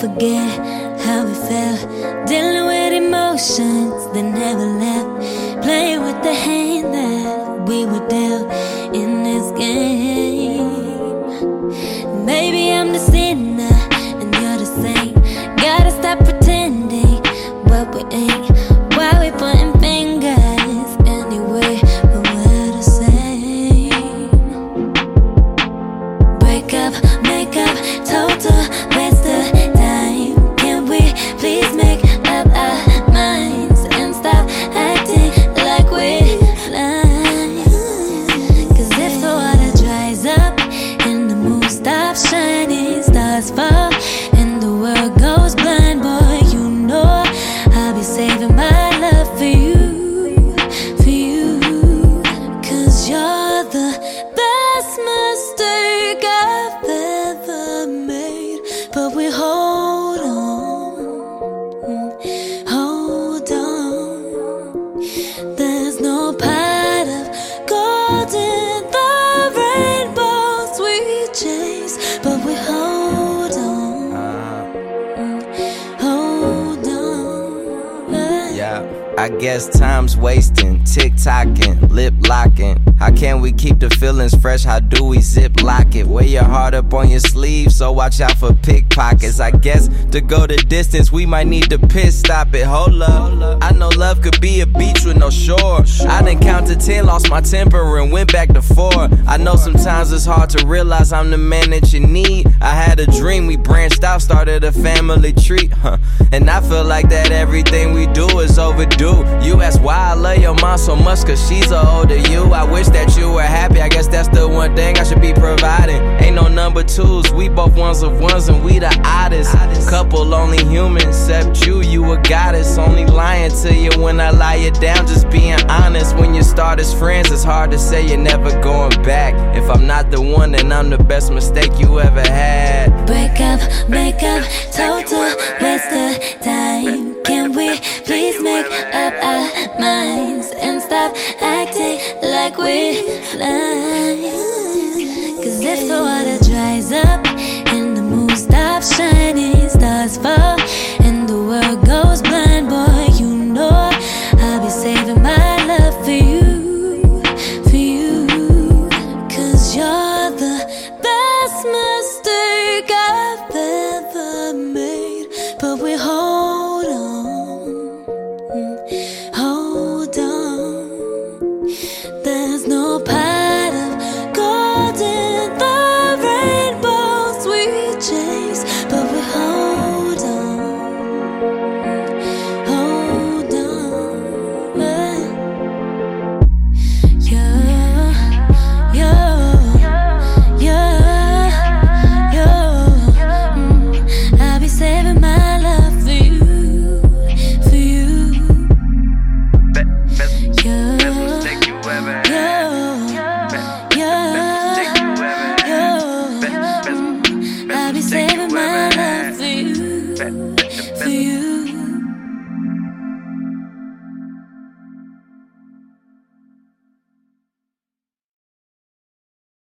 forget how we felt, dealing with emotions that never left, playing with the hand that we were dealt in this game. Maybe I'm the sinner and you're the saint. Gotta stop pretending what we ain't. Why we pointing fingers anyway, but we're the same. Break up, make up, total waste of time. Can we please make up our minds and stop acting like we're blind? Cause if the water dries up and the moon stops shining, stars fall and the world goes blind, boy, you know I'll be saving my love for you, for you. Cause you're the best mistake I've ever made. But we hold on. There's no pot of gold in the rainbows we chase, but we hold on. I guess time's wasting, tick-tocking, lip-locking. How can we keep the feelings fresh? How do we zip-lock it? Wear your heart up on your sleeve, so watch out for pickpockets. I guess to go the distance, we might need to pit stop it. Hold up, I know love could be a beach with no shore. I done counted 10, lost my temper and went back to 4. I know sometimes it's hard to realize I'm the man that you need. I had a dream, we branched out, started a family tree, and I feel like that everything we do is overdue. You ask why I love your mom so much, cause she's older you. I wish that you were happy, I guess that's the one thing I should be providing. Ain't no number twos, we both ones of ones and we the oddest couple, only human except you a goddess. Only lying to you when I lie you down, just being honest. When you start as friends, it's hard to say you're never going back. If I'm not the one, then I'm the best mistake you ever had. Break up, make up, total waste of time. Can we please make up our minds and stop acting like we're blind?